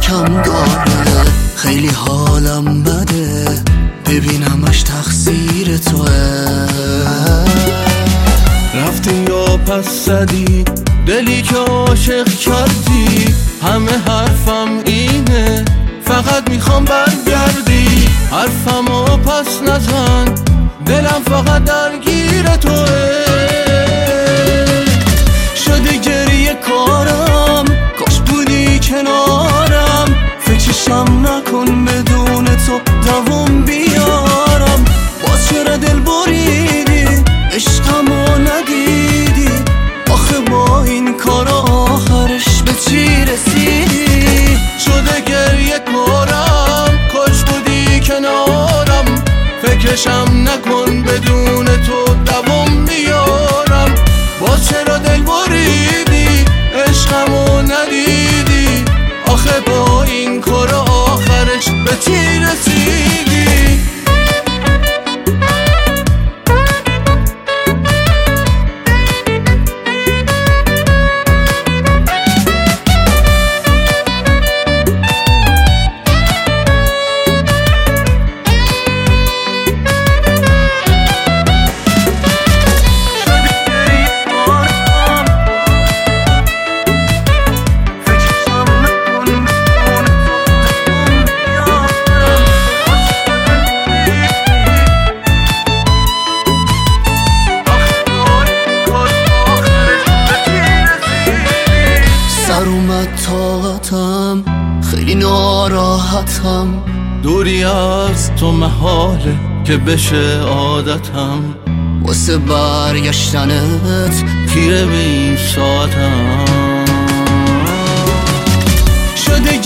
کم داره. خیلی حالم بده ببینمش تقصیر توه. رفتی یا پس زدی دلی که عاشق کردی. همه حرفم اینه فقط میخوام برگردی. حرفمو پس نزن دلم فقط درگیر توه. شده گریه کارم کاش بودی کنارم. فکرشم نکن بدون تو دوام بیارم. باز چرا دل بریدی عشقمو ندیدی. آخه با این کار آخرش به چی رسیدی؟ شده گریه کارم کاش بودی کنارم. فکرشم نکن بدون تو دوام بیارم. باز چرا دل بریدی عشقمو ندیدی. آخه با این کار آخرش به چی رسیدی؟ سر اومد طاقتم خیلی ناراحتم. دوری از تو محاله که بشه عادتم. واسه برگشتنت پیره به این ساعتم. شده